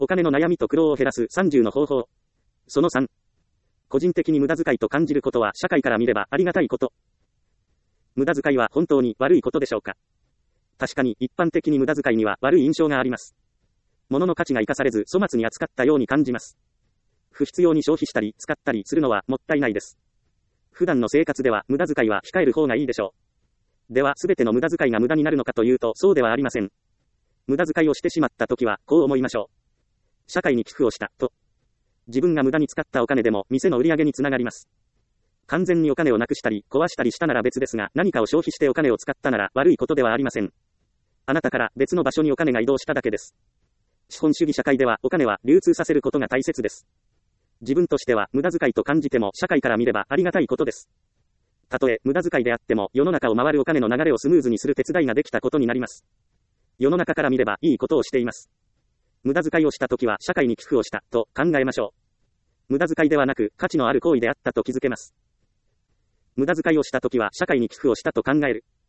お金の悩みと苦労を減らす30の方法。その3。個人的に無駄遣いと感じることは社会から見ればありがたいこと。無駄遣いは本当に悪いことでしょうか。確かに一般的に無駄遣いには悪い印象があります。物の価値が生かされず粗末に扱ったように感じます。不必要に消費したり使ったりするのはもったいないです。普段の生活では無駄遣いは控える方がいいでしょう。では全ての無駄遣いが無駄になるのかというとそうではありません。無駄遣いをしてしまった時はこう思いましょう。社会に寄付をしたと。自分が無駄に使ったお金でも店の売り上げにつながります。完全にお金をなくしたり壊したりしたなら別ですが、何かを消費してお金を使ったなら悪いことではありません。あなたから別の場所にお金が移動しただけです。資本主義社会ではお金は流通させることが大切です。自分としては無駄遣いと感じても社会から見ればありがたいことです。たとえ無駄遣いであっても世の中を回るお金の流れをスムーズにする手伝いができたことになります。世の中から見ればいいことをしています。無駄遣いをしたときは社会に寄付をしたと考えましょう。無駄遣いではなく価値のある行為であったと気づけます。無駄遣いをしたときは社会に寄付をしたと考える。